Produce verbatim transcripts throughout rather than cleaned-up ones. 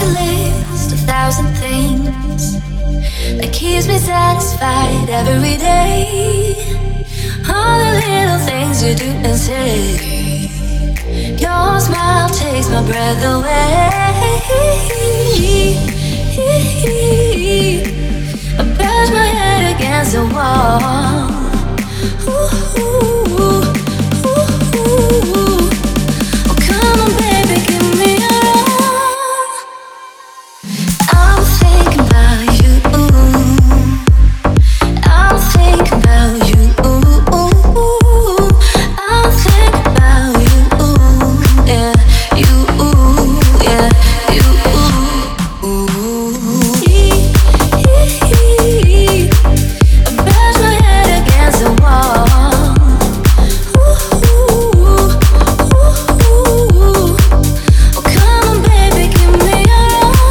could list a thousand things that keeps me satisfied every day. All the little things you do and say. Your smile takes my breath away. I bash my head against the wall. Ooh, ooh, ooh, ooh. Oh, come on, baby, give me a run. I'm thinking about you. I'm thinking about you. I'm thinking about you. Yeah, you. Yeah, you. I bash my head against the wall. Oh, come on, baby, give me a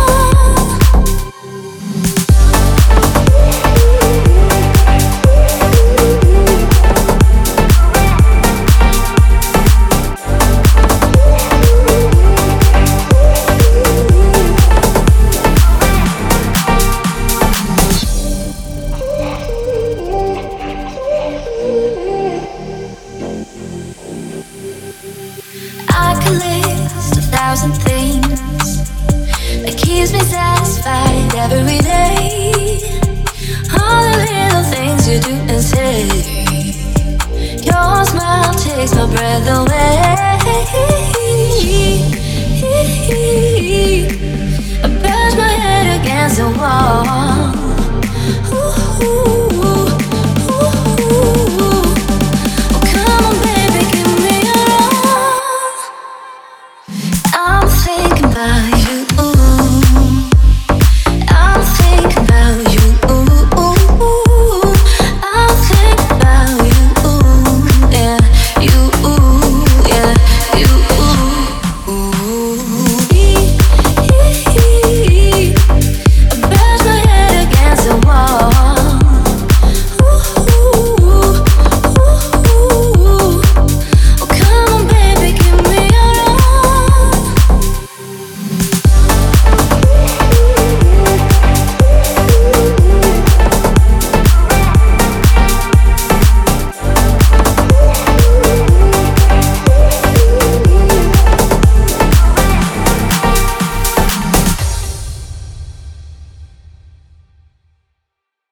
I could list a thousand things that keeps me satisfied every day. All the little things you do and say. Your smile takes my breath away. I bash my head against the wall.